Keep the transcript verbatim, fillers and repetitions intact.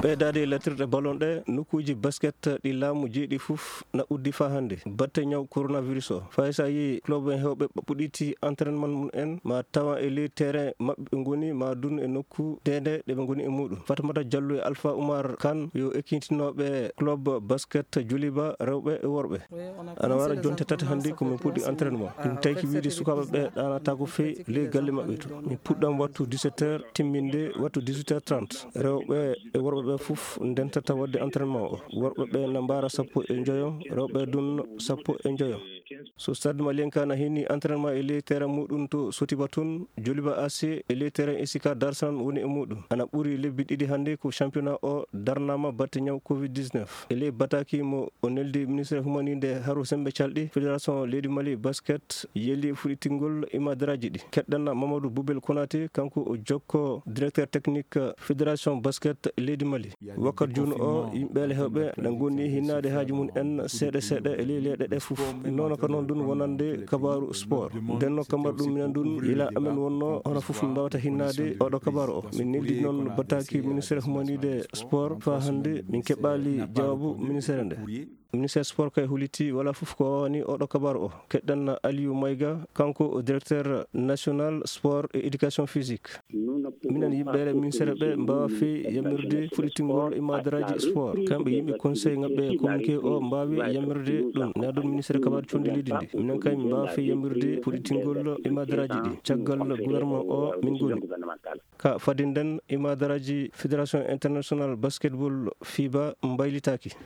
ɓeydade latirɗe ballon ɗe nokkuji basket ɗi laamu jeeɗi fof na uddi fa hannde batte ñaw coronavirus o fay sa yi club en hewɓe ɓuɗiti entraînement mum en ma tawa e ley terrain maɓɓe ɓe goni ma dun e nokku dede ɗe ɓe goni e muɗum. Fatamata Diallo e Alpha Oumar Kane yo ekkitinoɓe club basket Djoliba rewɓe e worɓe. Ana wara jonte tati hannde komin puɗɗi entraînement min tawki wiide sukaɓe ɓe ɗanata ko fewi ley galle maɓɓe to min puɗɗam wattu dix-sept heures timminde wattu dix-huit heures trente rewɓe e worɓe ɓe fof ndentata wadde entraînement o. Worɓe ɓe na mbara sappo e joyom rewɓe dun sappo e joyom. So stade Malien Kana hini entraînement e ley terrain muɗum to Sotiba tun Djoliba A C e ley terrain Isika Dar Salam woni e muɗum. Ana ɓuuri lebbi ɗiɗi hannde ko championnat o darnama batte ñaw covid dix-neuf e ley bataki mo o neldi ministére humanide Haru Sembe Calɗi fédération leydi Mali basket yeeli fuɗɗitingol imadaraji ɗi. Keɗɗan Mamadou Boubel Konaté kanko o jokko directeur technique fédération basket leydi Mali. Wakkati joni o yimɓeele hewɓe na gonni hinnade haaji mum en seeɗa seeɗa e ley leyɗe ɗe fof. Noon ko noon dun wonande kabaru sport ndenno kambar ɗum minen dun ila amen wonno hono fof min mbawata hinnade oɗo kabaru o. Min neldi noon battaki ministére humanide sport fa hannde min keɓɓali jawabu ministére nde. Ministére sport kay huliti wala fof ko wawani oɗo kabaru o. Keɗɗan Aliou Maïga kanko directeur national sport et éducation physique. Minen yimɓeele ministére ɓe mbawa fewi yamirde fuɗɗitingol imadaraji sport kamɓe yimɓe conseil ŋaɓɓe communiqué o mbawi yamirde ɗum na ɗum ministére kabaru condi leydi ndi. Minen kay min mbawa fewi yamirde fuɗɗitingol imadaraji ɗi caggal gouvernement o min goni ka fadinden imadaraji fédération international basketball FIBA mbaylitaki.